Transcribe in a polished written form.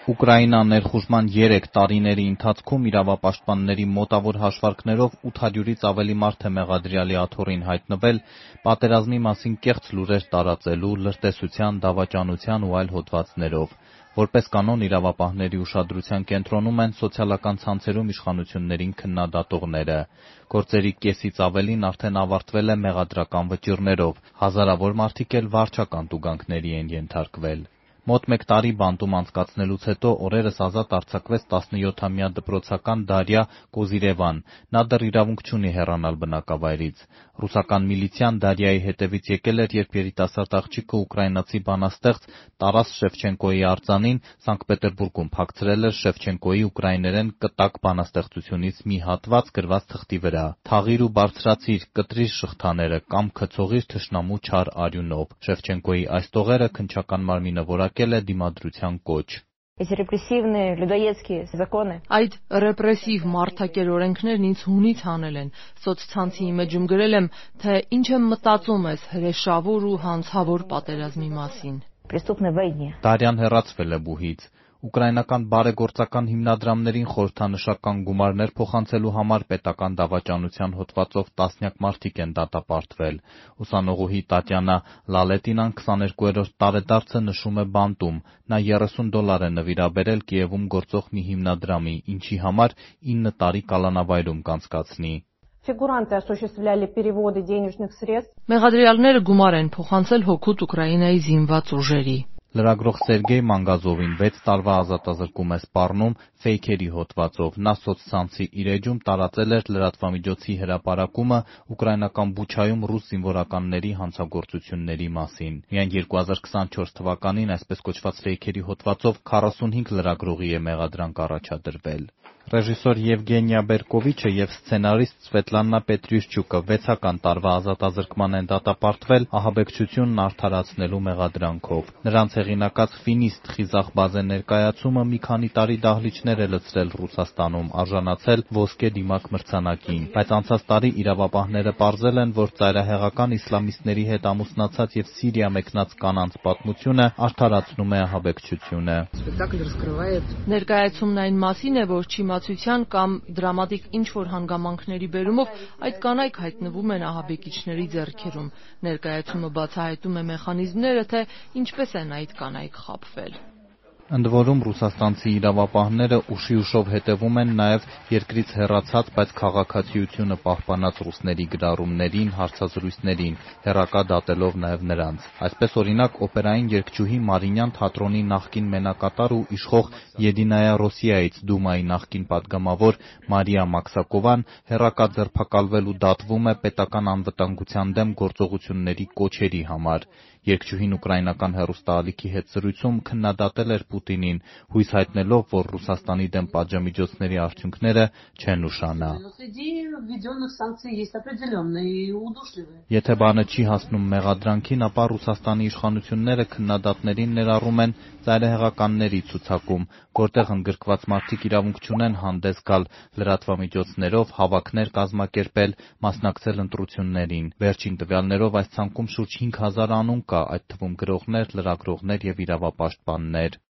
Ուկրաինա ներխուժման 3 տարիների ընթացքում իրավապաշտպանների մոտավոր հաշվարկներով 800-ից ավելի մարդ է մեղադրյալի աթոռին հայտնվել պատերազմի մասին կեղծ լուրեր տարածելու, լրտեսության, դավաճանության ու այլ հոդվածներով։ Որպես կանոն իրավապահների ուշադրության կենտրոնում են սոցիալական ցանցերում իշխանություններին քննադատողները։ Գործերի կեսից ավելին արդեն ավարտվել է մեղադրական վճիռներով, հազարավոր մարդիկ էլ վարչական տուգանքների են ենթարկվել։ Մոտ 1 տարի բանտում անցկացնելուց հետո օրերս ազատ արձակվեց 17-ամյա դպրոցական Դարիա Կոզիրևան։ Նա դեռ իրավունք չունի հեռանալ բնակավայրից։ Ռուսական միլիցիան Դարիայի հետևից եկել էր, երբ երիտասարդ աղջիկը ուկրաինացի բանաստեղծ Տարաս Շևչենկոյի արձանին Սանկտ Պետերբուրգում փակցրել էր Շևչենկոյի ուկրաիներեն կտակ բանաստեղծությունից մի հատված գրված թղթի վրա. «Թաղիր ու բարձրացիր, կտրիր շղթաները կամ գցողիր թշնամու չար արյունով»։ Շևչենկոյի այս տողերը քննչական մարմինը որակել է դիմադրության կոչ։ Այդ ռեպրեսիվ մարդակեր օրենքներն ինձ հունից հանել են։ Սոցցանցի իմեջում գրել եմ, թե ինչ եմ մտածում այս հրեշավոր ու հանցավոր պատերազմի մասին։ Դարյան հեռացվել է բուհից։ Ուկրաինական բարեգործական հիմնադրամներին խորհրդանշական գումարներ փոխանցելու համար պետական դավաճանության հոդվածով տասնյակ մարդիկ են դատապարտվել։ Ուսանողուհի Տատյանա Լալետինան 22-րդ տարեդարձը նշում է բանտում։ Նա $30 է նվիրաբերել Կիևում գործող մի հիմնադրամի, ինչի համար 9 տարի կալանավայրում կանցկացնի։ Մեղադրյալները գումար են փոխանցել հօգուտ Ուկրաինայի զինված ուժերի։ Լրագրող Սերգեյ Մանգազովին 6 տարվա ազատազրկում է սպառնում ֆեյքերի հոդվածով։ Նա սոցցանցի իր էջում տարածել էր լրատվամիջոցի հրապարակումը ուկրաինական Բուչայում ռուս զինվորականների հանցագործությունների մասին։ Միայն 2024 թվականին այսպես կոչված ֆեյքերի հոդվածով 45 լրագրողի է մեղադրանք առաջադրվել։ Ռեժիսոր Եվգենիա Բերկովիչը և սցենարիստ Սվետլանա Պետրյուշչուկը 6-ական տարվա ազատազրկման են դատապարտվել ահաբեկչությունն արդարացնելու մեղադրանքով։ Նրանց հեղինակած «Ֆինիստ» խիզախ բազե ներկայացումը մի քանի տարի դահլիճներ է լցրել Ռուսաստանում, արժանացել ոսկե դիմակ մրցանակին։ Բայց անցած տարի իրավապահները պարզել են, որ ծայրահեղական իսլամիստների հետ ամուսնացած և Սիրիա մեկնած կանանց պատմությունը արդարացնում է ահաբեկչությունը։ Ներկայացումն այն մասին է, որ չիմացության կամ դրամատիկ ինչ-որ հանգամանքների բերումով այդ կանայք հայտնվում են ահաբեկիչների ձեռքերում։ Ներկայացումը բացահայտում է մեխանիզմները, թե ինչպես են այդ կանայք խաբվել։ Ընդ որում ռուսաստանցի իրավապահները ուշիուշով հետևում են նաև երկրից հեռացած, բայց քաղաքացիությունը պահպանած ռուսների գրառումներին, հարցազրույցներին, հեռակա դատելով նաև նրանց։ Այսպես, օրինակ, օպերային երգչուհի Մարինյան թատրոնի նախկին մենակատար ու իշխող Եդինայա Ռոսիայից Դումայի նախկին պատգամավոր Մարիա Մաքսակովան հեռակա ձերբակալվել ու դատվում է պետական անվտանգության դեմ գործողությունների կոչերի համար։ Երգչուհին ուկրաինական հեռուստաալիքի հետ զրույցում քննադատել էր Պուտինին, հույս հայտնելով, որ Ռուսաստանի դեմ պատժամիջոցների արդյունքները չեն ուշանա։ Եթե բանը չի հասնում մեղադրանքին, ապա Ռուսաստանի իշխանությունները քննադատներին ներառում են ծայրահեղականների ցուցակում, որտեղ ընդգրկված մարդիկ իրավունք չունեն հանդես գալ լրատվամիջոցներով, հավաքներ կազմակերպել, մասնակցել ընտրություններին։ Վերջին տվյալներով այս ցանկում շուրջ 5000 անուն կա, այդ թվում գրողներ, լրագրողներ և իրավապաշտպաններ։